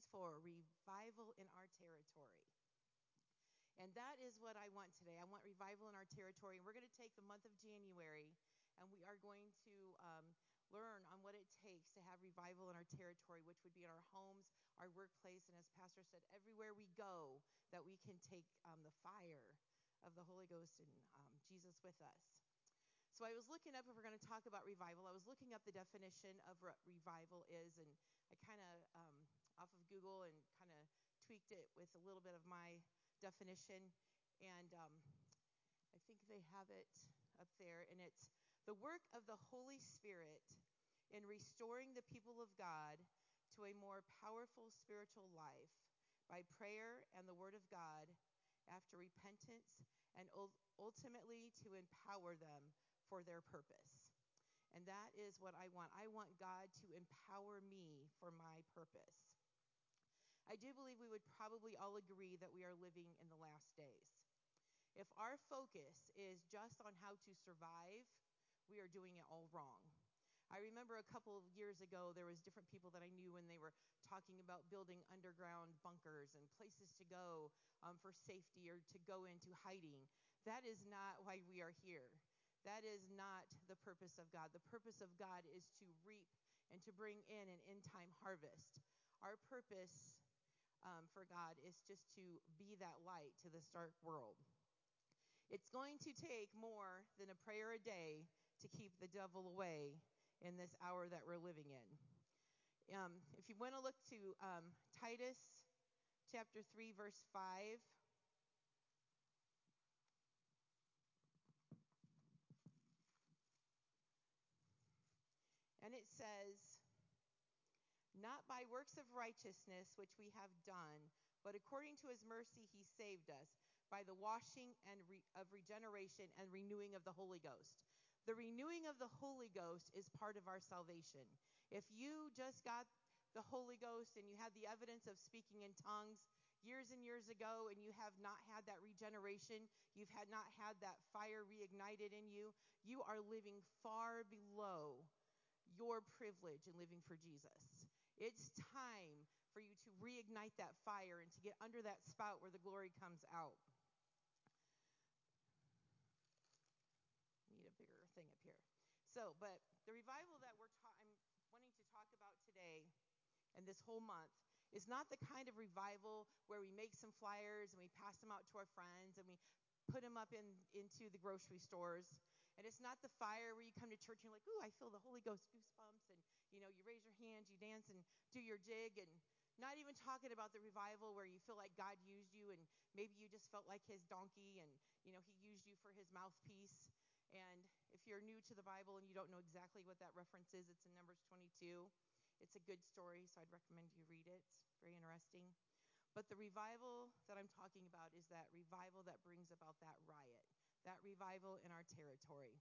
stands for Revival in Our Territory. And that is what I want today. I want revival in our territory. And we're going to take the month of January, and we are going to learn on what it takes to have revival in our territory, which would be in our homes, our workplace, and as Pastor said, everywhere we go, that we can take the fire of the Holy Ghost and Jesus with us. So I was looking up, if we're going to talk about revival, I was looking up the definition of what revival is, and I kind of, off of Google, and kind of tweaked it with a little bit of my definition, and I think they have it up there, and it's the work of the Holy Spirit in restoring the people of God to a more powerful spiritual life by prayer and the Word of God after repentance, and ultimately to empower them for their purpose. And that is what I want. I want God to empower me for my purpose. I do believe we would probably all agree that we are living in the last days. If our focus is just on how to survive, we are doing it all wrong. I remember a couple of years ago, there was different people that I knew when they were talking about building underground bunkers and places to go for safety or to go into hiding. That is not why we are here. That is not the purpose of God. The purpose of God is to reap and to bring in an end-time harvest. Our purpose for God is just to be that light to this dark world. It's going to take more than a prayer a day to keep the devil away in this hour that we're living in. If you want to look to Titus chapter 3, verse 5. And it says, not by works of righteousness which we have done, but according to his mercy he saved us by the washing and of regeneration and renewing of the Holy Ghost. The renewing of the Holy Ghost is part of our salvation. If you just got the Holy Ghost and you had the evidence of speaking in tongues years and years ago, and you have not had that regeneration, you've not had that fire reignited in you, you are living far below your privilege in living for Jesus. It's time for you to reignite that fire and to get under that spout where the glory comes out. Need a bigger thing up here. So, but the revival that I'm wanting to talk about today and this whole month is not the kind of revival where we make some flyers and we pass them out to our friends and we put them up into the grocery stores. And it's not the fire where you come to church and you're like, ooh, I feel the Holy Ghost goosebumps. And, you raise your hands, you dance and do your jig. And not even talking about the revival where you feel like God used you and maybe you just felt like his donkey and, he used you for his mouthpiece. And if you're new to the Bible and you don't know exactly what that reference is, it's in Numbers 22. It's a good story, so I'd recommend you read it. It's very interesting. But the revival that I'm talking about is that revival that brings about that riot, that revival in our territory.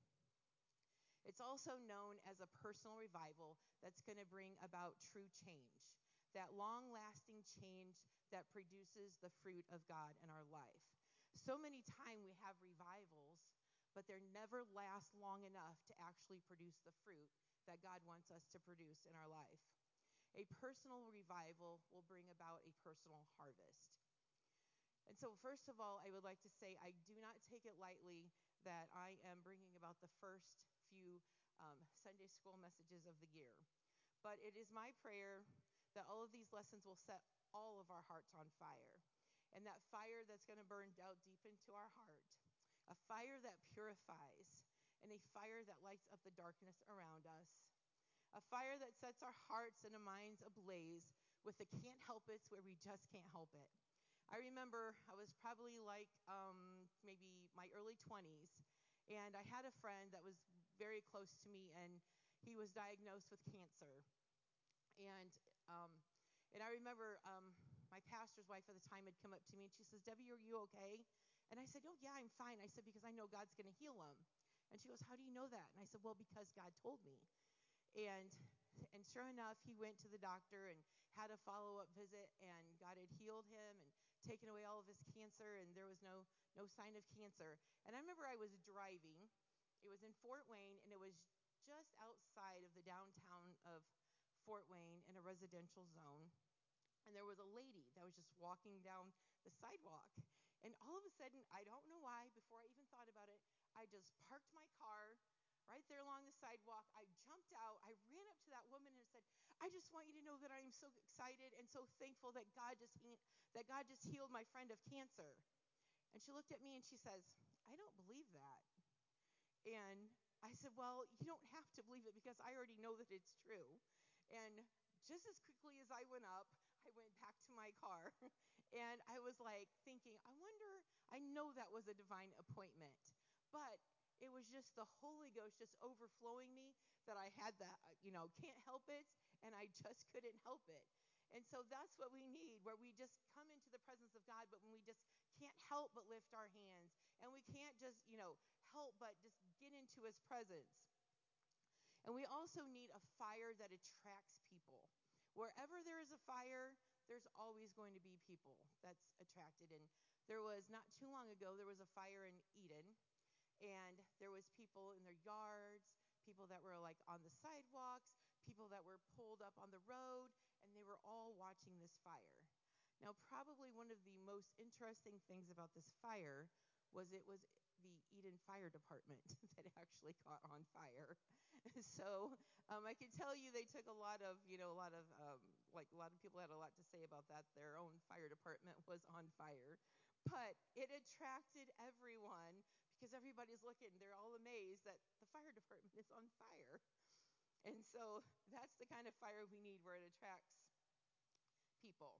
It's also known as a personal revival that's going to bring about true change, that long-lasting change that produces the fruit of God in our life. So many times we have revivals, but they never last long enough to actually produce the fruit that God wants us to produce in our life. A personal revival will bring about a personal harvest. And so first of all, I would like to say I do not take it lightly that I am bringing about the first few Sunday school messages of the year. But it is my prayer that all of these lessons will set all of our hearts on fire. And that fire that's going to burn down deep into our heart. A fire that purifies. And a fire that lights up the darkness around us. A fire that sets our hearts and our minds ablaze with the can't help it where we just can't help it. I remember I was probably like maybe my early 20s, and I had a friend that was very close to me, and he was diagnosed with cancer. And I remember my pastor's wife at the time had come up to me, and she says, Debbie, are you okay? And I said, oh, yeah, I'm fine. I said, because I know God's going to heal him. And she goes, how do you know that? And I said, well, because God told me. And sure enough, he went to the doctor and had a follow-up visit, and God had healed him and taken away all of his cancer, and there was no sign of cancer. And I remember I was driving. It was in Fort Wayne, and it was just outside of the downtown of Fort Wayne in a residential zone. and there was a lady that was just walking down the sidewalk. And all of a sudden, I don't know why, before I even thought about it, I just parked my car right there along the sidewalk. I jumped out. I ran up to that woman and said, "I just want you to know that I am so excited and so thankful that God just healed my friend of cancer." And she looked at me and she says, "I don't believe that." And I said, "Well, you don't have to believe it because I already know that it's true." And just as quickly as I went up, I went back to my car. And I was like thinking, I know that was a divine appointment. But it was just the Holy Ghost just overflowing me that I had that, can't help it. And I just couldn't help it. And so that's what we need, where we just come into the presence of God, but when we just can't help but lift our hands. And we can't just, help but just get into his presence. And we also need a fire that attracts people. Wherever there is a fire, there's always going to be people that's attracted. And there was not too long ago, there was a fire in Eden, and there was people in their yards, people that were like on the sidewalks, people that were pulled up on the road, and they were all watching this fire. Now, probably one of the most interesting things about this fire was it was the Eden Fire Department that actually caught on fire. So I can tell you they took a lot of people had a lot to say about that. Their own fire department was on fire. But it attracted everyone because everybody's looking. They're all amazed that the fire department is on fire. And so that's the kind of fire we need where it attracts people.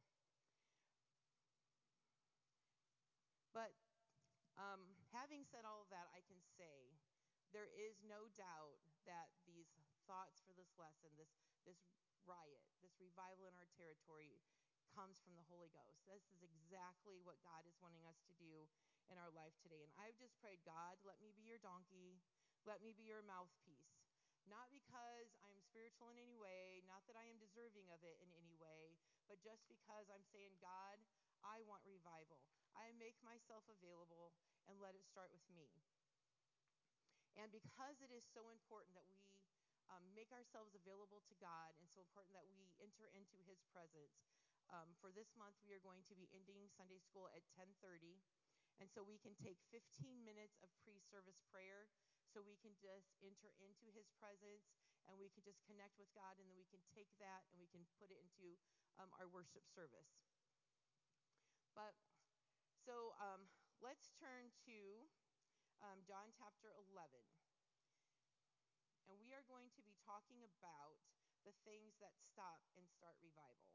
But having said all of that, I can say there is no doubt that these thoughts for this lesson, this riot, this revival in our territory, comes from the Holy Ghost. This is exactly what God is wanting us to do in our life today. And I've just prayed, God, let me be your donkey. Let me be your mouthpiece. Not because I am spiritual in any way, not that I am deserving of it in any way, but just because I'm saying, God, I want revival. I make myself available and let it start with me. And because it is so important that we make ourselves available to God, and so important that we enter into his presence, for this month we are going to be ending Sunday school at 10:30. And so we can take 15 minutes of pre-service prayer so we can just enter into his presence and we can just connect with God, and then we can take that and we can put it into our worship service. But so let's turn to John chapter 11. And we are going to be talking about the things that stop and start revival.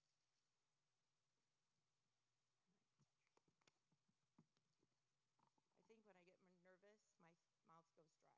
I think when I get nervous, my mouth goes dry.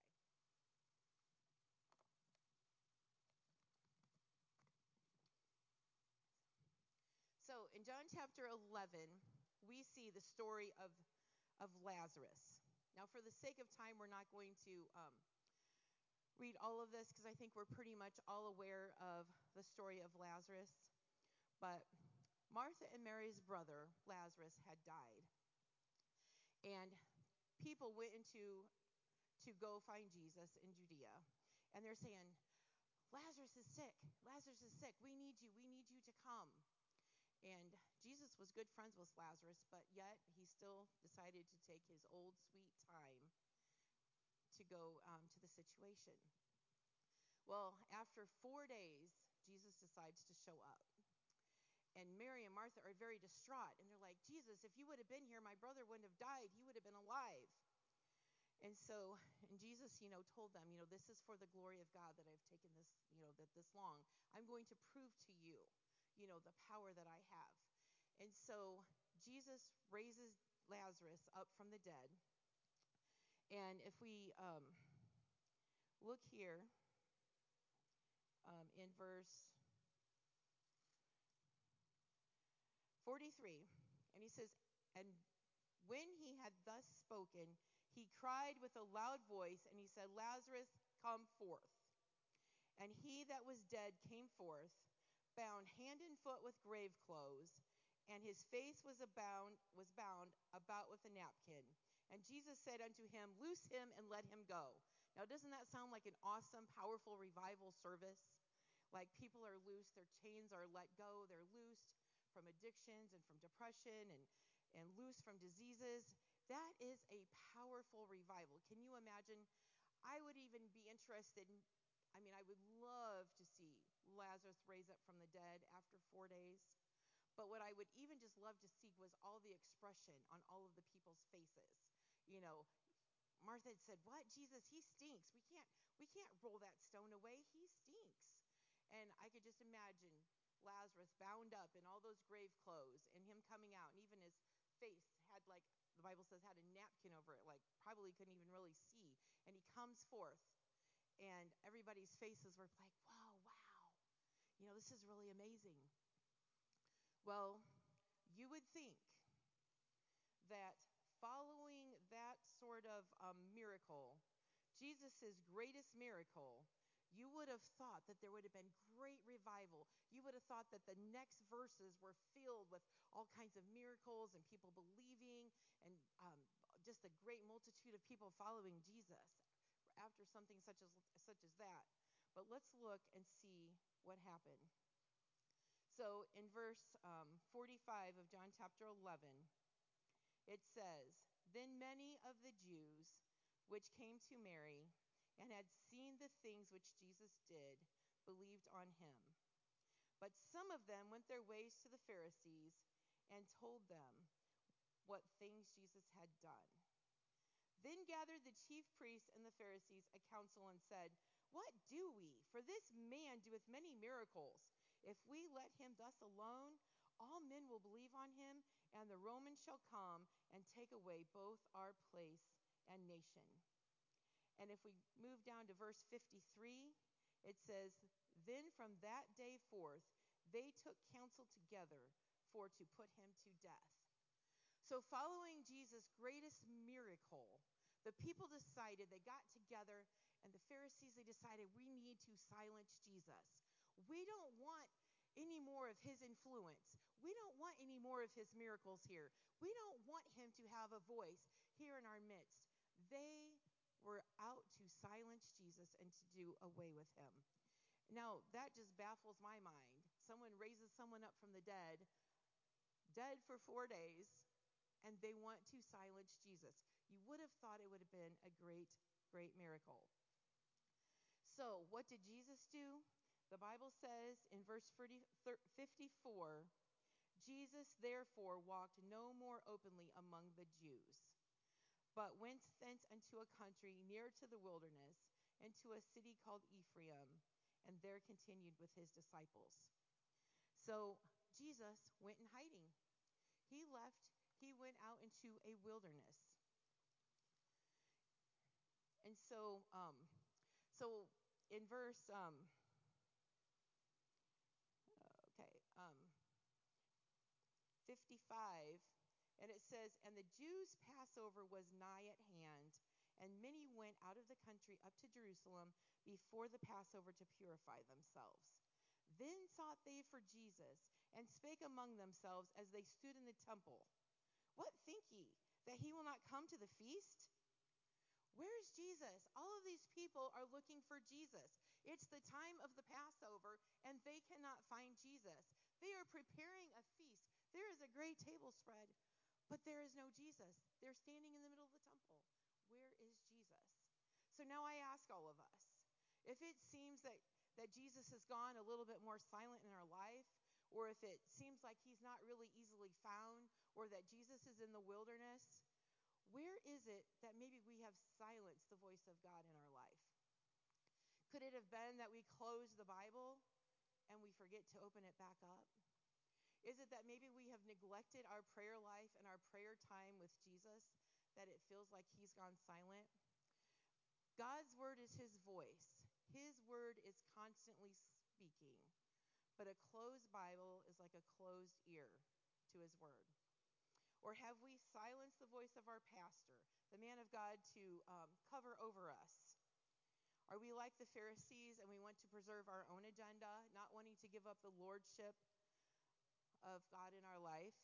So in John chapter 11, we see the story of Lazarus. Now, for the sake of time, we're not going to read all of this because I think we're pretty much all aware of the story of Lazarus. But Martha and Mary's brother, Lazarus, had died. And people went to go find Jesus in Judea. And they're saying, Lazarus is sick. Lazarus is sick. We need you. We need you to come. And Jesus was good friends with Lazarus, but yet he still decided to take his old sweet time to go to the situation. Well, after 4 days, Jesus decides to show up. And Mary and Martha are very distraught. And they're like, Jesus, if you would have been here, my brother wouldn't have died. He would have been alive. And so, and Jesus, told them, this is for the glory of God that I've taken this, that this long. I'm going to prove to you, the power that I have. And so Jesus raises Lazarus up from the dead. And if we look here in verse 43, and he says, and when he had thus spoken, he cried with a loud voice, and he said, Lazarus, come forth. And he that was dead came forth, bound hand and foot with grave clothes, and his face was bound about with a napkin. And Jesus said unto him, Loose him and let him go. Now, doesn't that sound like an awesome, powerful revival service? Like people are loose, their chains are let go, they're loosed. from addictions and from depression and loose from diseases. That is a powerful revival. Can you imagine? I would even be interested in, I would love to see Lazarus raise up from the dead after 4 days. But what I would even just love to see was all the expression on all of the people's faces. You know, Martha had said, "What? Jesus, he stinks. We can't roll that stone away. He stinks." And I could just imagine Lazarus bound up in all those grave clothes and him coming out, and even his face had, like the Bible says, had a napkin over it, like probably couldn't even really see. And he comes forth, and everybody's faces were like, "Wow, wow. This is really amazing." Well, you would think that following that sort of miracle, Jesus' greatest miracle, you would have thought that there would have been great revival. You would have thought that the next verses were filled with all kinds of miracles and people believing, and just a great multitude of people following Jesus after something such as that. But let's look and see what happened. So in verse 45 of John chapter 11, it says, "Then many of the Jews which came to Mary and had seen the things which Jesus did believed on him. But some of them went their ways to the Pharisees and told them what things Jesus had done. Then gathered the chief priests and the Pharisees a council and said, 'What do we? For this man doeth many miracles. If we let him thus alone, all men will believe on him, and the Romans shall come and take away both our place and nation.'" And if we move down to verse 53, it says, "Then from that day forth they took counsel together for to put him to death." So following Jesus' greatest miracle, the people decided, they got together, and the Pharisees, they decided, we need to silence Jesus. We don't want any more of his influence. We don't want any more of his miracles here. We don't want him to have a voice here in our midst. They were out to silence Jesus and to do away with him. Now, that just baffles my mind. Someone raises someone up from the dead for 4 days, and they want to silence Jesus. You would have thought it would have been a great, great miracle. So, what did Jesus do? The Bible says in verse 54, "Jesus therefore walked no more openly among the Jews, but went thence unto a country near to the wilderness, and to a city called Ephraim, and there continued with his disciples." So Jesus went in hiding. He went out into a wilderness. And so in verse 55, and it says, "And the Jews' Passover was nigh at hand, and many went out of the country up to Jerusalem before the Passover to purify themselves. Then sought they for Jesus, and spake among themselves as they stood in the temple, 'What think ye, that he will not come to the feast?' Where's Jesus?" All of these people are looking for Jesus. It's the time of the Passover, and they cannot find Jesus. They are preparing a feast. There is a great table spread, but there is no Jesus. They're standing in the middle of the temple. Where is Jesus? So now I ask all of us, if it seems that Jesus has gone a little bit more silent in our life, or if it seems like he's not really easily found, or that Jesus is in the wilderness, where is it that maybe we have silenced the voice of God in our life? Could it have been that we close the Bible and we forget to open it back up? Is it that maybe we have neglected our prayer life and our prayer time with Jesus, that it feels like he's gone silent? God's word is his voice. His word is constantly speaking. But a closed Bible is like a closed ear to his word. Or have we silenced the voice of our pastor, the man of God, to cover over us? Are we like the Pharisees and we want to preserve our own agenda, not wanting to give up the lordship of God in our life?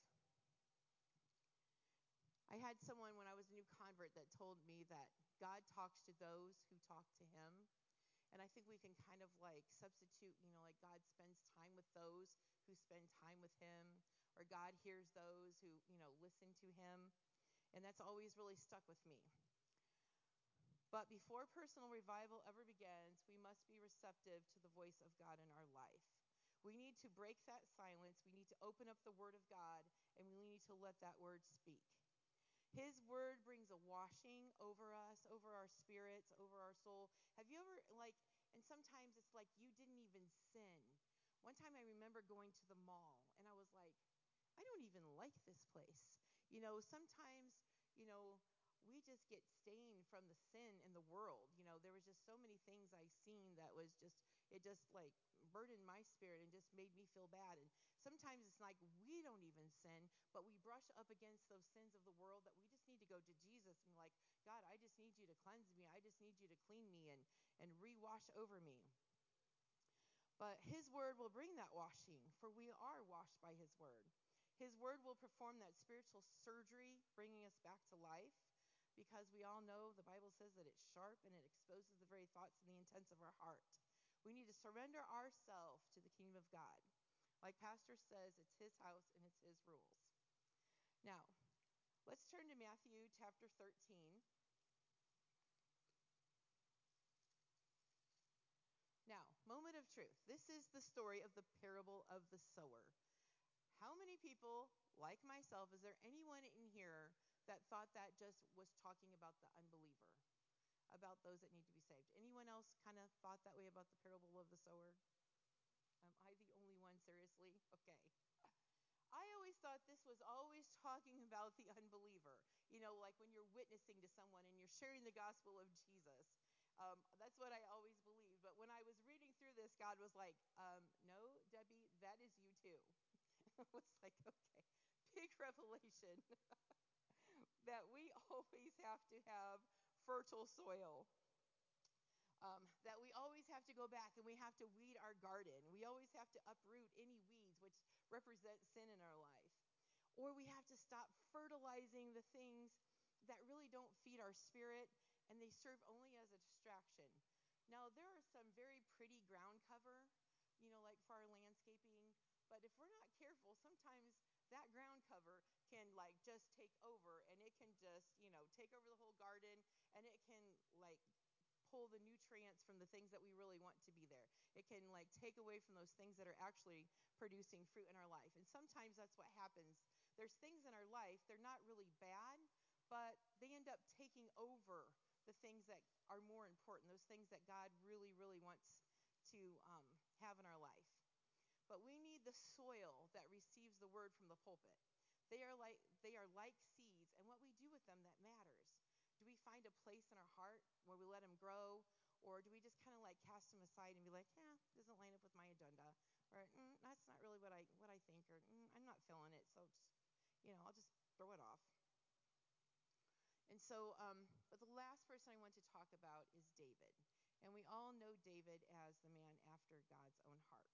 I had someone when I was a new convert that told me that God talks to those who talk to him. And I think we can kind of like substitute, like God spends time with those who spend time with him. or God hears those who, listen to him. And that's always really stuck with me. But before personal revival ever begins, we must be receptive to the voice of God in our life. We need to break that silence. We need to open up the Word of God, and we need to let that Word speak. His Word brings a washing over us, over our spirits, over our soul. Have you ever, and sometimes it's like you didn't even sin. One time I remember going to the mall, and I was like, I don't even like this place. Sometimes, we just get stained from the sin in the world. There was just so many things I seen that was just, it just like burdened my spirit and just made me feel bad. And sometimes it's like we don't even sin, but we brush up against those sins of the world that we just need to go to Jesus and be like, God, I just need you to cleanse me. I just need you to clean me and rewash over me. But his word will bring that washing, for we are washed by his word. His word will perform that spiritual surgery, bringing us back to life, because we all know the Bible says that it's sharp and it exposes the very thoughts and the intents of our heart. We need to surrender ourselves to the kingdom of God. Like Pastor says, it's his house and it's his rules. Now, let's turn to Matthew chapter 13. Now, moment of truth. This is the story of the parable of the sower. How many people, like myself, is there anyone in here that thought that just was talking about the unbeliever, about those that need to be saved? Anyone else kind of thought that way about the parable of the sower? Am I the only one, seriously? Okay. I always thought this was always talking about the unbeliever. Like when you're witnessing to someone and you're sharing the gospel of Jesus. That's what I always believed. But when I was reading through this, God was like, no, Debbie, that is you too. I was like, okay, big revelation that we always have to have fertile soil. That we always have to go back and we have to weed our garden. We always have to uproot any weeds which represent sin in our life. Or we have to stop fertilizing the things that really don't feed our spirit and they serve only as a distraction. Now, there are some very pretty ground cover, like for our landscaping. But if we're not careful, sometimes that ground cover can just take over and it can just, take over the whole garden and it can pull the nutrients from the things that we really want to be there. It can take away from those things that are actually producing fruit in our life. And sometimes that's what happens. There's things in our life, they're not really bad, but they end up taking over the things that are more important, those things that God really, really wants to have in our life. But we need the soil that receives the word from the pulpit. They are like seeds, and what we do with them that matters. Do we find a place in our heart where we let them grow, or do we just kind of cast them aside and be like, yeah, it doesn't line up with my agenda, or that's not really what I think, or I'm not feeling it, so just, I'll just throw it off. And so, but the last person I want to talk about is David, and we all know David as the man after God's own heart.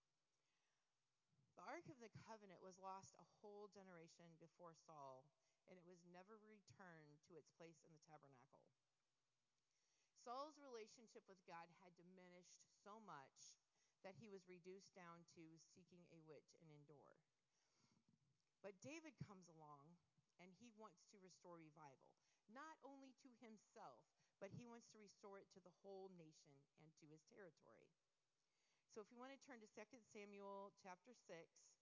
The Ark of the Covenant was lost a whole generation before Saul, and it was never returned to its place in the tabernacle. Saul's relationship with God had diminished so much that he was reduced down to seeking a witch and Endor. But David comes along, and he wants to restore revival, not only to himself, but he wants to restore it to the whole nation and to his territory. So if you want to turn to 2 Samuel chapter 6,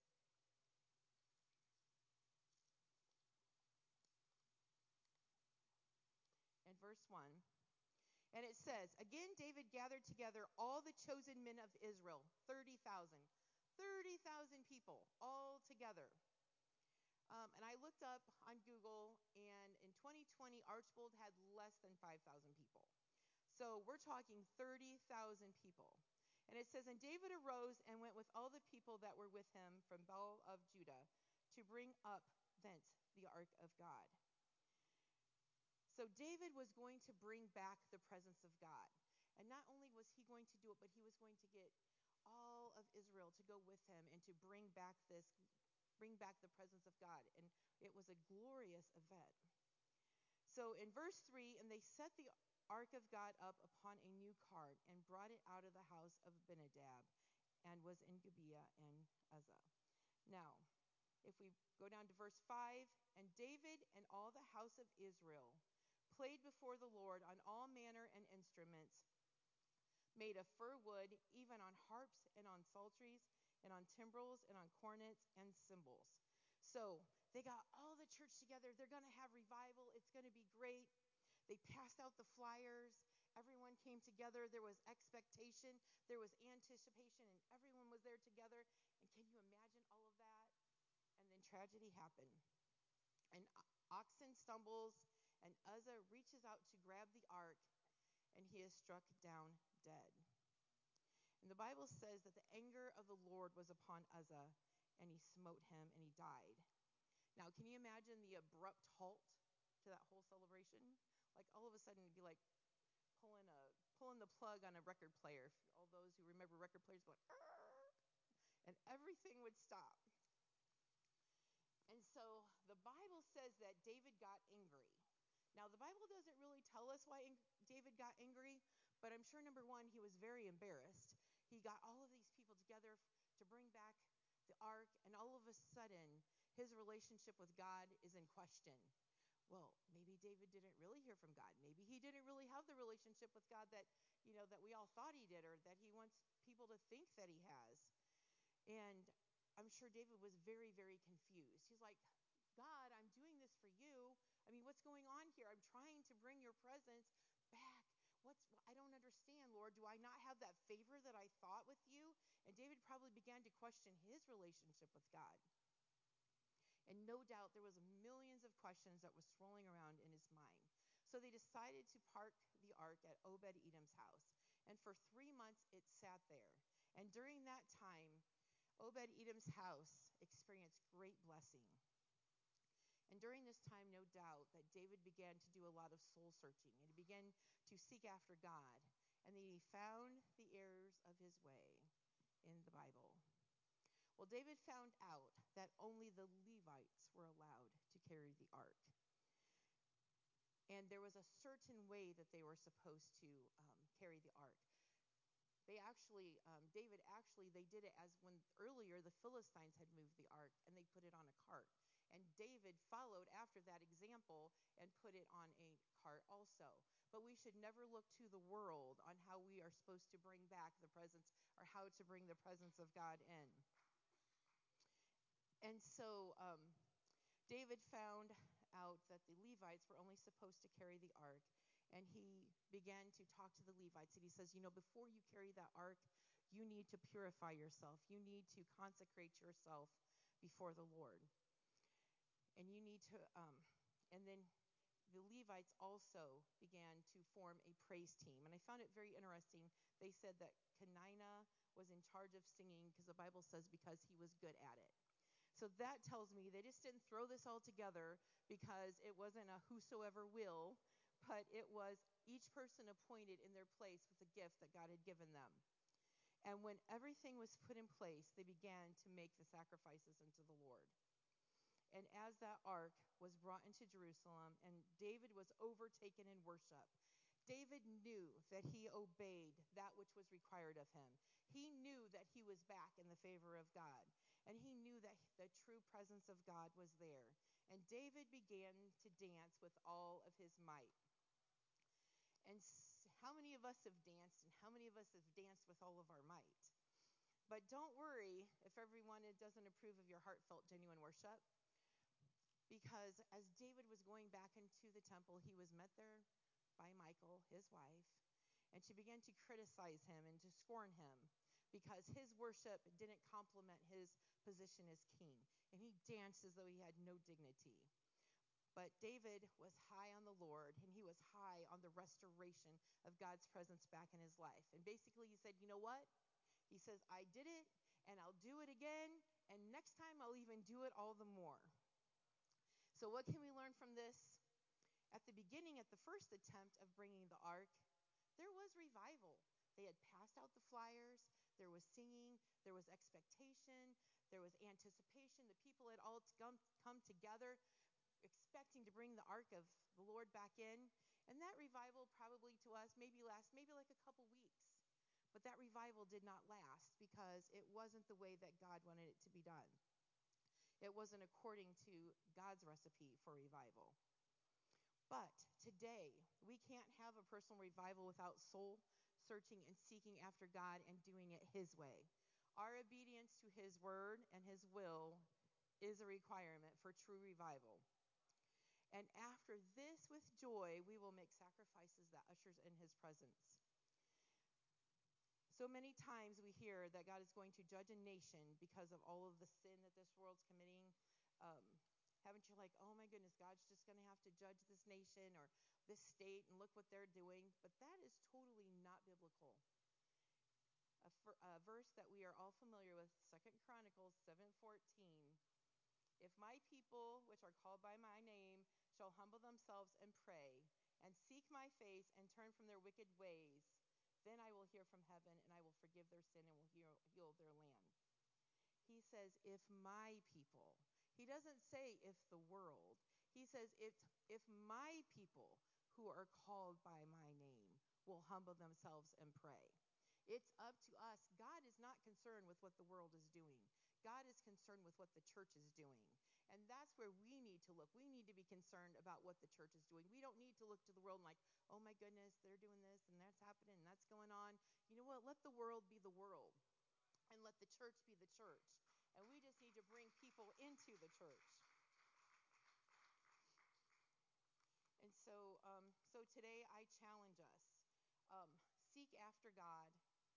and verse 1. And it says, again, David gathered together all the chosen men of Israel, 30,000. 30,000 people all together. And I looked up on Google, and in 2020, Archbold had less than 5,000 people. So we're talking 30,000 people. And it says, and David arose and went with all the people that were with him from Baal of Judah to bring up thence the ark of God. So David was going to bring back the presence of God. And not only was he going to do it, but he was going to get all of Israel to go with him and to bring back the presence of God. And it was a glorious event. So in verse 3, and they set the ark of God up upon a new cart and brought it out of the house of Abinadab and was in Gibeah and Uzzah. Now, If we go down to verse 5, and David and all the house of Israel played before the Lord on all manner and instruments made of fir wood, even on harps and on psalteries and on timbrels and on cornets and cymbals. So they got all the church together. They're going to have revival. It's going to be great. They passed out the flyers. Everyone came together. There was expectation. There was anticipation, and everyone was there together. And can you imagine all of that? And then tragedy happened. An oxen stumbles, and Uzzah reaches out to grab the ark, and he is struck down dead. And the Bible says that the anger of the Lord was upon Uzzah, and he smote him, and he died. Now, can you imagine the abrupt halt to that whole celebration? Like all of a sudden, it'd be like pulling the plug on a record player. All those who remember record players go like, "Arr!" And everything would stop. And so the Bible says that David got angry. Now, the Bible doesn't really tell us why David got angry, but I'm sure, number one, he was very embarrassed. He got all of these people together to bring back the ark, and all of a sudden, his relationship with God is in question. Well, maybe David didn't really hear from God. Maybe he didn't really have the relationship with God that we all thought he did, or that he wants people to think that he has. And I'm sure David was very, very confused. He's like, God, I'm doing this for you. I mean, what's going on here? I'm trying to bring your presence back. I don't understand, Lord. Do I not have that favor that I thought with you? And David probably began to question his relationship with God. And no doubt there was millions of questions that was swirling around in his mind. So they decided to park the ark at Obed-Edom's house. And for 3 months it sat there. And during that time, Obed-Edom's house experienced great blessing. And during this time, no doubt, that David began to do a lot of soul searching, and he began to seek after God. And he found the errors of his way in the Bible. Well, David found out that only the Levites were allowed to carry the ark. And there was a certain way that they were supposed to carry the ark. They did it as when earlier the Philistines had moved the ark, and they put it on a cart. And David followed after that example and put it on a cart also. But we should never look to the world on how we are supposed to bring back the presence, or how to bring the presence of God in. And so David found out that the Levites were only supposed to carry the ark, and he began to talk to the Levites, and he says, before you carry that ark, you need to purify yourself. You need to consecrate yourself before the Lord. And you need to, and then the Levites also began to form a praise team. And I found it very interesting. They said that Kenina was in charge of singing, because the Bible says because he was good at it. So that tells me they just didn't throw this all together because it wasn't a whosoever will, but it was each person appointed in their place with the gift that God had given them. And when everything was put in place, they began to make the sacrifices unto the Lord. And as that ark was brought into Jerusalem, and David was overtaken in worship, David knew that he obeyed that which was required of him. He knew that he was back in the favor of God. And he knew that the true presence of God was there. And David began to dance with all of his might. And how many of us have danced, and how many of us have danced with all of our might? But don't worry if everyone doesn't approve of your heartfelt, genuine worship. Because as David was going back into the temple, he was met there by Michal, his wife, and she began to criticize him and to scorn him because his worship didn't complement his position as king, and he danced as though he had no dignity. But David was high on the Lord, and he was high on the restoration of God's presence back in his life. And basically he said, you know what? He says, I did it, and I'll do it again, and next time I'll even do it all the more. So what can we learn from this? At the beginning, at the first attempt of bringing the ark, there was revival. They had passed out the flyers. There was singing. There was expectation. There was anticipation. The people had all come together expecting to bring the ark of the Lord back in. And that revival probably to us maybe like a couple weeks. But that revival did not last because it wasn't the way that God wanted it to be done. It wasn't according to God's recipe for revival. But today, we can't have a personal revival without soul searching and seeking after God and doing it His way. Our obedience to His word and His will is a requirement for true revival. And after this, with joy, we will make sacrifices that ushers in His presence. So many times we hear that God is going to judge a nation because of all of the sin that this world's committing. Um, haven't you like, oh my goodness, God's just going to have to judge this nation or this state and look what they're doing? But that is totally not biblical. A verse that we are all familiar with, 2 Chronicles 7:14. If my people, which are called by my name, shall humble themselves and pray and seek my face and turn from their wicked ways, then I will hear from heaven and I will forgive their sin and will heal their land. He says, if my people. He doesn't say if the world. He says, if my people who are called by my name will humble themselves and pray. It's up to us. God is not concerned with what the world is doing. God is concerned with what the church is doing. And that's where we need to look. We need to be concerned about what the church is doing. We don't need to look to the world and like, oh my goodness, they're doing this and that's happening and that's going on. You know what? Let the world be the world and let the church be the church. And we just need to bring people into the church. And so today I challenge us. Seek after God.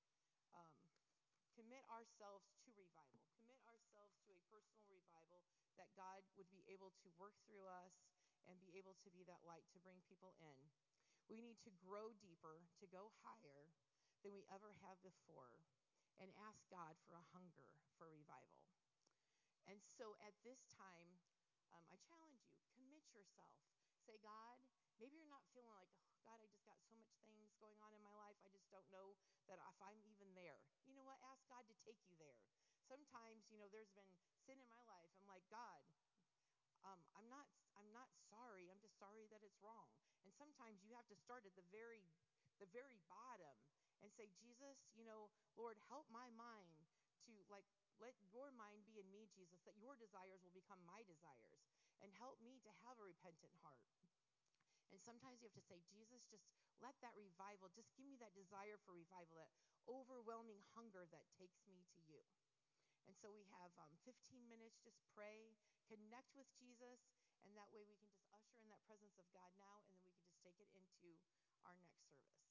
Commit ourselves to revival. Commit ourselves to a personal revival that God would be able to work through us and be able to be that light to bring people in. We need to grow deeper, to go higher than we ever have before, and ask God for a hunger for revival. And so at this time, I challenge you, commit yourself. Say, God, maybe you're not feeling like, oh, God, I just got so much things going on in my life. I just don't know that if I'm even there. You know what? Ask God to take you there. Sometimes, there's been sin in my life. I'm like, God, I'm not sorry. I'm just sorry that it's wrong. And sometimes you have to start at the very bottom and say, Jesus, Lord, help my mind to let your mind be in me, Jesus, that your desires will become my desires, and help me to have a repentant heart. And sometimes you have to say, Jesus, just let that revival, just give me that desire for revival, that overwhelming hunger that takes me to you. And so we have 15 minutes, just pray, connect with Jesus, and that way we can just usher in that presence of God now, and then we can just take it into our next service.